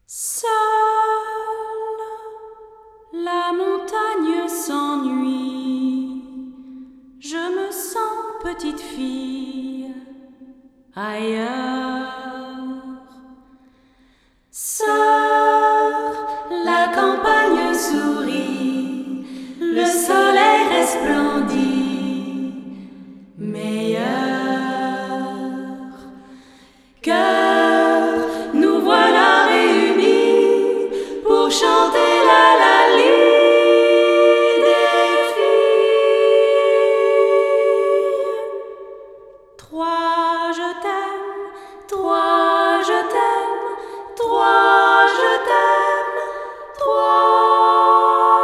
Seule la montagne s'ennuie, je me sens petite fille ailleurs. Sœur, la campagne sourit, le soleil resplendit, meilleur. Cœur, nous voilà réunis pour chanter la des filles. Trois, je t'aime, trois, je t'aime, trois, je t'aime, trois.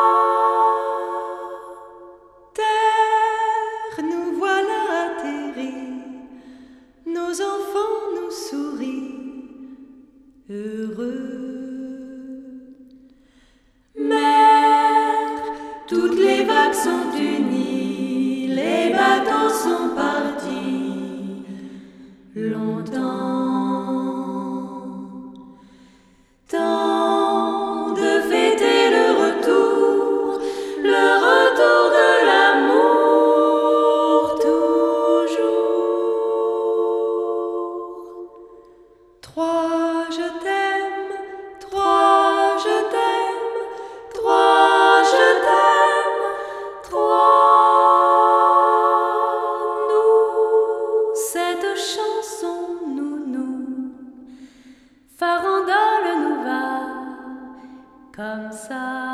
Terre, nous voilà atterris, nos enfants nous sourient, heureux. Mer, toutes les vagues sont unies, les bateaux sont partis longtemps. Temps de fêter le retour de l'amour toujours. Trois, je t'aime, trois, je t'aime, trois, je t'aime, trois. Nous, cette chanson, nous, farandole nous va comme ça.